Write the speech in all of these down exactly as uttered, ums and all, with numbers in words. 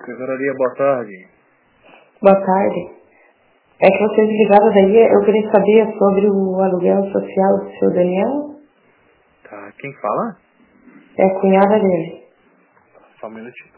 Tesouraria, boa tarde. Boa tarde. É que vocês ligaram daí, eu queria saber sobre o aluguel social do seu Daniel. Tá, quem fala? É a cunhada dele. Só um minutinho.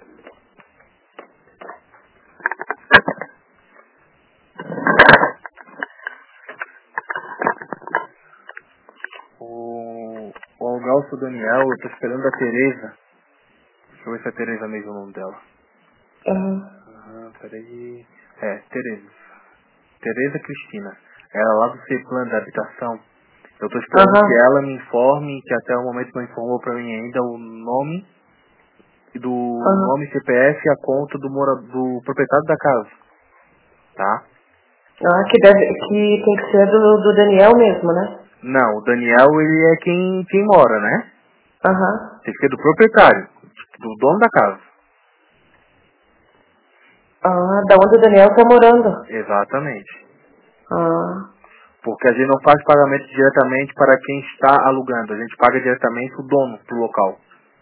O, o aluguel do Daniel, eu tô esperando a Tereza. Deixa eu ver se é a Tereza mesmo o nome dela. Uhum. Ah, peraí. É, Tereza. Tereza Cristina. Ela lá do C-Plan da habitação. Eu tô esperando Uhum. que ela me informe, que até o momento não informou pra mim ainda o nome do Uhum. nome, C P F e a conta do, mora, do proprietário da casa. Tá? Ah, que, deve, que tem que ser do, do Daniel mesmo, né? Não, o Daniel, ele é quem, quem mora, né? Aham. Tem que ser do proprietário, do dono da casa. Ah, da onde o Daniel tá morando. Exatamente. Ah. Porque a gente não faz pagamento diretamente para quem está alugando. A gente paga diretamente o dono pro local.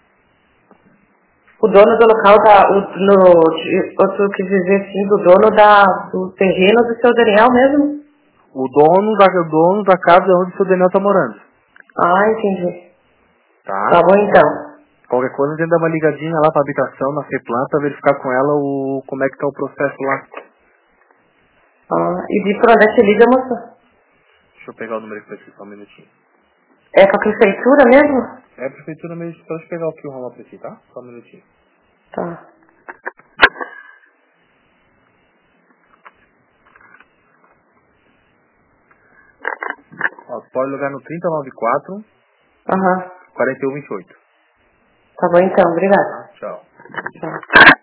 O dono do local da. O, no, eu quis dizer assim, do dono da, do terreno do seu Daniel mesmo? O dono da, o dono da casa é onde o seu Daniel está morando. Ah, entendi. Tá Tá? bom então. Qualquer coisa a gente dá uma ligadinha lá pra habitação, na C-Plan, pra verificar com ela o, como é que tá o processo lá. Ah, e de pra onde é que liga, moça? Deixa eu pegar o número aqui pra ti, só um minutinho. É com a prefeitura mesmo? É a prefeitura mesmo, só deixa eu pegar o que o ramal pra ti, tá? Só um minutinho. Tá. Ó, tu pode ligar no trinta e nove quatro, Aham. quarenta e um vinte e oito. Tá bom então, obrigada. Tá? Tchau.